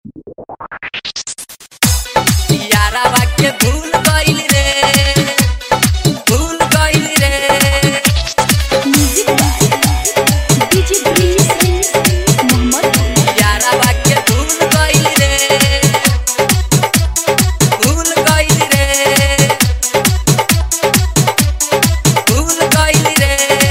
यारावा के भूल गइल रे, भूल गइल रे। डीजे प्लीज मोहम्मद यारावा के भूल गइल रे, भूल गइल रे, भूल गइल रे।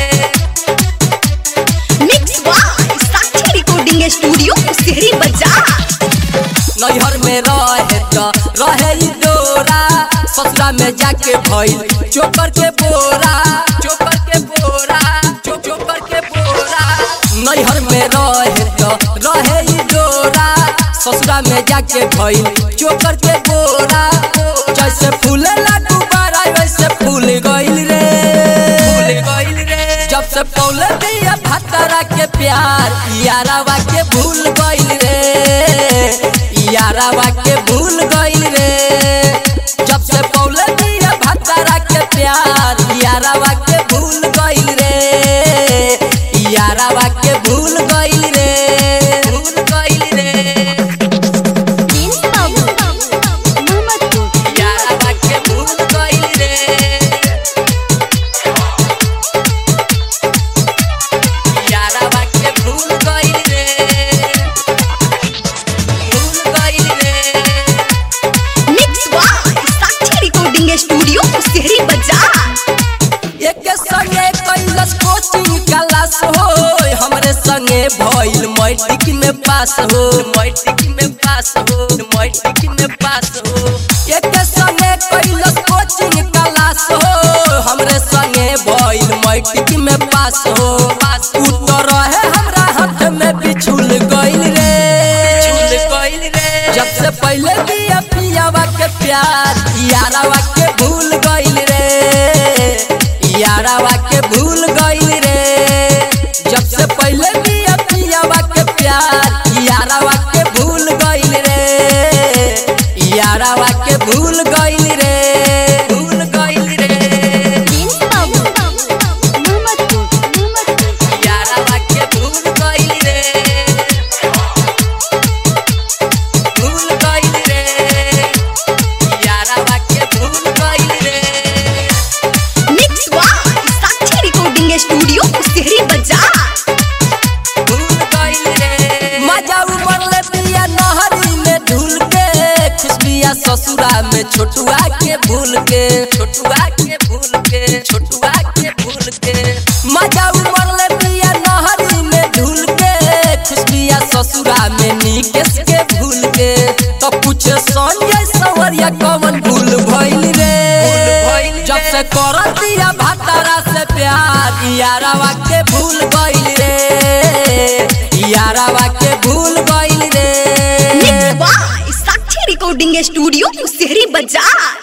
Mix by Sakshi recording studio शहरी बाजार। नैहर में रहे ई डोरा, ससुरा में जाके भइल चोकर के बोरा, चोकर के बोरा, चोकर के बोरा। नैहर में रहे ई डोरा, ससुरा में जाके भइल चोकर के बोरा। जैसे फूले लागू बारा वैसे फूल गइल रे, फूल गइल रे। जब से पौले दिया भतरा के प्यार, यारावा के भूल गइल रे, यारावा के भूल गइल रे। जब से पौले दिया भतरा के प्यार, यारावा के भूल गइल रे, यारावा के भूल गइल रे, भूल गइल रे। प्रिंस बाबू मोहम्मद यारावा के भूल गइल रे, यारावा के भूल गइल रे, भूल गइल रे। Mix by Sakshi recording studio शहरी बाजार। एक संगे कैलस कोचिंग क्लास हो, हमरे संगे भइल मैट्रिक में पास हो, मैट्रिक में पास हो, मैट्रिक में पास हो। एक संगे कैलस कोचिंग क्लास हो, हमरे संगे भइल मैट्रिक में पास हो। उत्तर है हमरा हाथ में बिछुल गइल रे, बिछुल गइल रे। जब से पहले दिया पियावा के प्यार, यारावा के भूल गइल रे, यारावा के भूल गइल रे। जब से पहले दिया पियावा के प्यार, यारावा के भूल गइल रे, यारावा के भूल गइल रे, भूल गइल रे। प्रिंस बाबू मोहम्मद यारावा के भूल गइल रे, भूल गइल रे, यारावा के भूल गइल रे। Mix by Sakshi recording studio शहरी बाजार। भूल गइल रे। मजा उमरले पिया नहरी में ढूल के, खुशबिया ससुरा में छोटुआ के भूल के, छोटुआ के भूल के, छोटुआ के भूल के। मजा उमरले पिया नहरी में ढूल के, खुशबिया ससुरा में निकेश के भूल के। तो पूछे संजय सवरिया कौन भूल भइल रे, जब से कर दिया भतरा से प्यार, यारावा के भूल गइल रे, यारावा के भूल गइल रे। Mix by Sakshi recording studio शहरी बाजार।